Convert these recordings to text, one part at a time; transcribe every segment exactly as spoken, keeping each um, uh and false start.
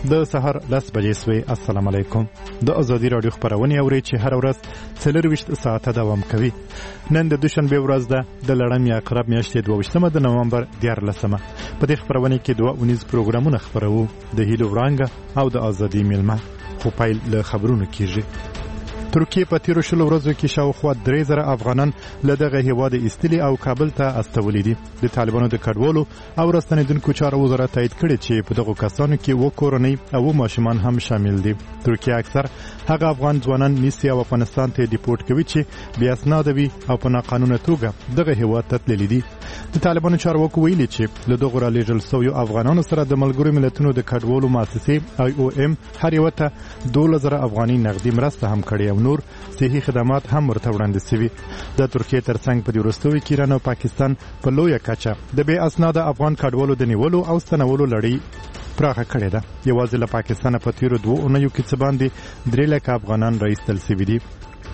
د سهار لس بجې سوې. السلام علیکم. د ازادي راډیو خبرونه اورئ چې هر ورځ څلرویشت ساعته دوام کوي. نن د دوشنبه ورځ ده د لړم یا عقرب میاشتې دوه ویشتمه د نومبر دیارلسمه. په دې خبرونه کې دوه اونیز پروګرامونه خبرو د هیلو وړانګه او د ازادي میلمه. خو پیل له خبرونو کیږي. ترکیه په تیرو شلو ورځو کې شاوخوا درې زره افغانان له دغه هیواد ایستلي او کابل ته استولي دي. د طالبانو د کډوالو او راستنیدونکو چارو وزارت تایید کړی چې په دغو کسانو کې اووه کورنۍ او ماشومان هم شامل دي. ترکیه اکثر هغه افغان ځوانان نیسي او افغانستان ته ډیپورټ کوي چې بې اسناده وي او په ناقانونه توګه دغه هیواد ته تللي دي. د طالبانو چارواکو ویلي چې له دغو رالیږل سویو افغانانو سره د ملګرو ملتونو د کډوالو مؤسسې آی او ام هر یوه ته دولس زره افغاني نغدي مرسته هم کړې او نور صحي خدمات هم ورته وړاندې شوي. د ترکیې ترڅنګ په دې وروستیو کې ایران او پاکستان په لویه کچه د بې اسناده افغان کډوالو د نیولو او ستنولو لړۍ پراخه کړې ده. یوازې له پاکستانه په تیرو دوه اونیو کې څه باندې درې لکه افغانان راایستل شوي دي.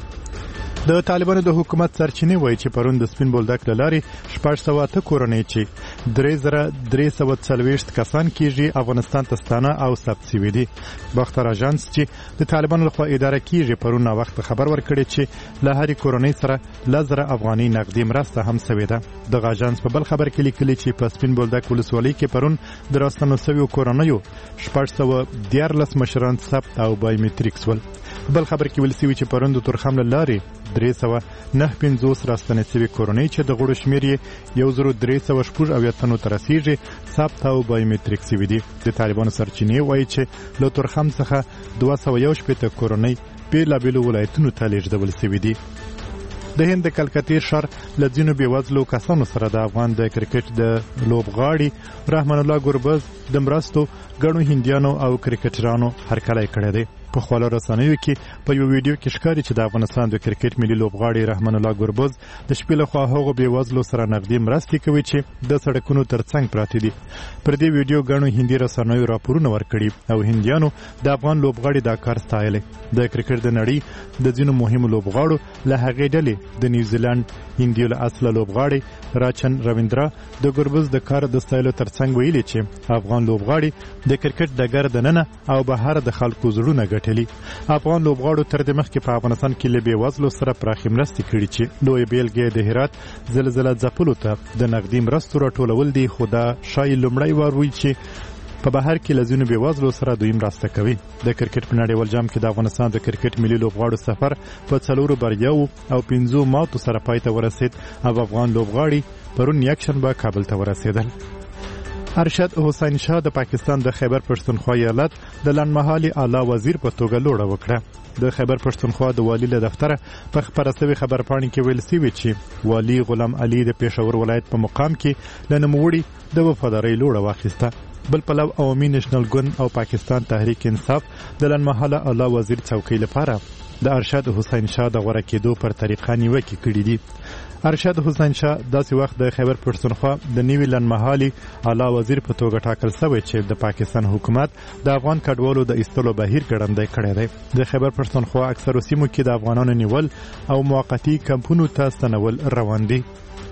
د طالبانو د حکومت سرچینې وایي چې پرون د سپین بولدک له لارې شپږ سوه اته کورنۍ چې درې زره درې سوه څلوېښت کسان کېږي افغانستان ته ستانه او ثبت شوي دي. باختر اژانس چې د طالبانو لخوا اداره کېږي پرون ناوخته خبر ورکړی چې له هرې کورنۍ سره لس زره افغاني نغدي مرسته هم شوې ده. دغه اژانس په بل خبر کې لیکلي چې په سپین بولدک ولسوالۍ کې پرون د راستنو شویو کورنیو شپږ سوه دیارلس مشران ثبت او بایومټریک شول. په بل خبر کې ویل شوي چې پرون د تورخم له لارې درې سوه نهه پنځوس راستنې شوي کورنۍ چې د غړو شمېر یې یو زرو درې سوه شپږ اویا تنو ته رسیږي ثبت او بایومټریک شوي دي. د طالبانو سرچینې وایي چې له تورخم څخه دوه سوه یو شپېته کورنۍ بېلابېلو ولایتونو ته لېږدول شوي دي. د هند د کلکتې ښار له ځینو بېوزلو کسانو سره د افغان د کرکټ د لوبغاړي رحمان الله ګربز د مرستو ګڼو هندیانو او کرکټرانو هرکلی کړی دی. په خواله رسنیو کې په یو ویډیو کې ښکاري چې د افغانستان د کرکټ ملي لوبغاړي رحمان الله ګربز د شپې لخوا هغو بېوزلو سره نغدي مرستې کوي چې د سړکونو ترڅنګ پراته دي. پر دې ویډیو ګڼو هندي رسنیو راپورونه ورکړي او هندیانو د افغان لوبغاړي دا کار ستایلی. د کرکټ د نړۍ د ځینو مهمو لوبغاړو له هغې ډلې د نیوزیلند هندیو له اصله لوبغاړي راچن رویندرا د ګربز د کار د ستایلو ترڅنګ ویلي چې افغان لوبغاړي د کرکټ ډګر دننه او بهر د خلکو زړونه ګټلي. افغان لوبغاړو تر دې مخکې په افغانستان کې له بېوزلو سره پراخې مرستې کړي چې لویه بېلګې د هرات زلزله ځپلو ته د نغدي مرستو راټولول دي. خو دا ښایي لومړی وار وي چې په بهر کې له ځینو بېوزلو سره دوی مرسته کوي. د کرکټ په نړیوال جام کې د افغانستان د کرکټ ملي لوبغاړو سفر په څلورو بریاوو او پنځو ماتو سره پای ته ورسید او افغان لوبغاړي پرون یکشنبه کابل ته ورسېدل. ارشد حسین شاه د پاکستان د خیبر پښتونخوا ایالت د لنډمهالي اعلی وزیر په توګه لوړه وکړه. د خیبر پښتونخوا د والي له دفتره په خپره شوې خبرپاڼې کې ویل شوي چې والي غلام علي د پېښور ولایت په مقام کې له نوموړي د وفادارۍ لوړه واخیسته. بل پلو عوامي نېشنل ګوند او پاکستان تحریک انصاف د لنډمهاله اعلی وزیر څوکۍ لپاره د ارشد حسین شاه د غوره کېدو پر طریقه نیوکې کړي دي. ارشد حسین شاه داسې وخت د خیبر پښتونخوا د نوي لنډمهالي اعلی وزیر په توګه ټاکل شوی چې د پاکستان حکومت د افغان کډوالو د ایستلو بهیر ګړندی کړی دی. د خیبر پښتونخوا اکثرو سیمو کې د افغانانو نیول او موقتي کمپونو ته ستنول روان دي.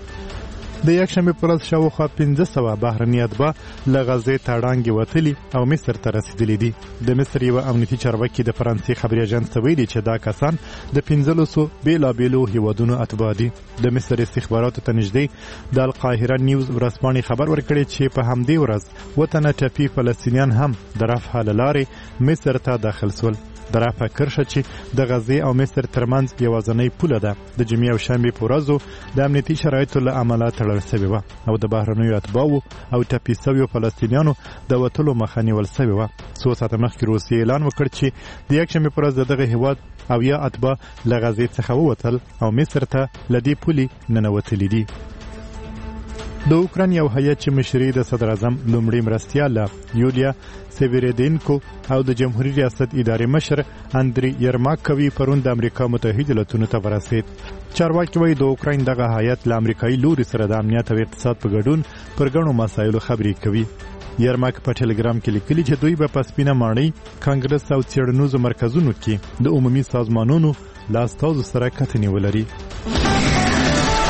د یکشنبې په ورځ شاوخوا پنځه سوه بهرني اتباع له غزې تاړانګې وتلي او مصر ته رسېدلي دي. د مصر یوه امنیتي چارواکي د فرانسې خبري اژانس ته ویلي چې دا کسان د پنځلسو بېلابېلو هیوادونو اتباع دي. د مصر استخباراتو ته نږدې د القاهره نیوز ورځپاڼې خبر ورکړی چې په همدې ورځ اووه تنه ټپي فلسطینیان هم د رفح له لارې مصر ته داخل شول. د رفح کرښه چې د غزې او مصر ترمنځ یوازینۍ پوله ده د جمعې او شنبې په ورځو د امنیتي شرایطو له امله تړل شوې وه او د بهرنیو اتباعو او ټپي شویو فلسطینیانو د وتلو مخه نیول شوې وه. څو ساعته مخکې روسیې اعلان وکړ چې د یکشنبې په ورځ د دغه هېواد اویا اتباع له غزې څخه ووتل او مصر ته له دې پولې ننوتلي دي. د اوکراین یو هیات چې مشري د صدر اعظم لومړي مرستیال یولیا سیویریدینکو او د جمهوریت ریاست ادارې مشر اندری یرماکوي پرون د امریکا متحده ایالاتونو ته ورسېد. چارواکي وایي د اوکراین دغه هیات له امریکایي لوري سره د امنیت او اقتصاد په ګډون پر ګڼو مسایلو خبرې کوي. یرماک په ټلګرام کې لیکلي چې دوی به په سپینه ماڼۍ کانګرس او څېړنیزو مرکزونو کې د عمومي سازمانونو له استازو سره کتنې ولري.